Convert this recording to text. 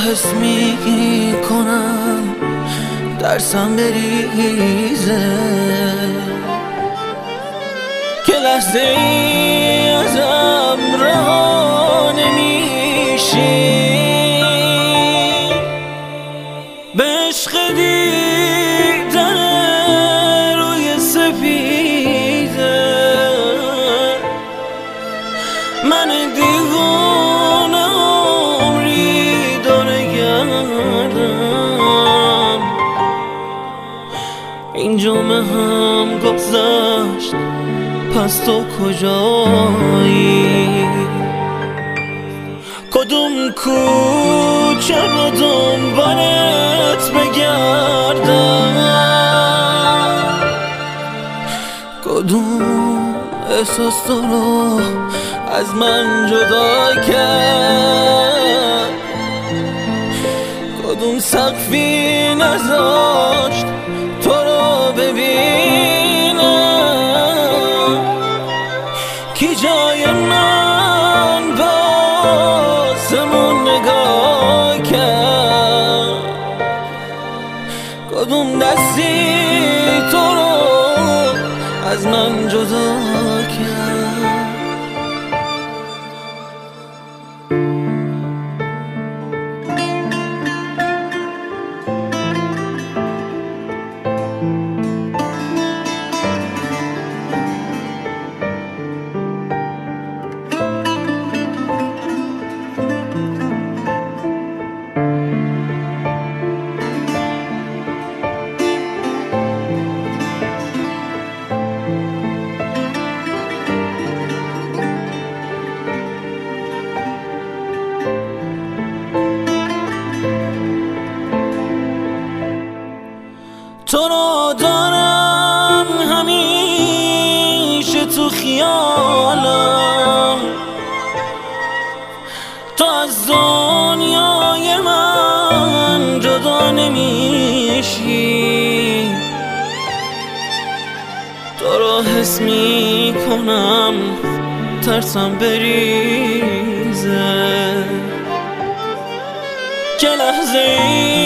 حس می کنم درسم بریزه که لحظه ای ازم رها نمیشی به عشق دیدن روی سپیده من دیوانه عمری داره گردم این جمعه هم گذشت پس تو کجایی کدوم کوچه رو دنبالت بگردم کدوم احساس تو رو از من جدا کرد کدوم سقفی نذاشت تو رو ببینم کی جای من باسمون نگاه کرد کدوم دستی تو رو از من جدا کرد تو رو دارم همیشه تو خیالم تو از دنیای من جدا نمیشی تو رو حس می کنم ترسم بریزه که لحظه ای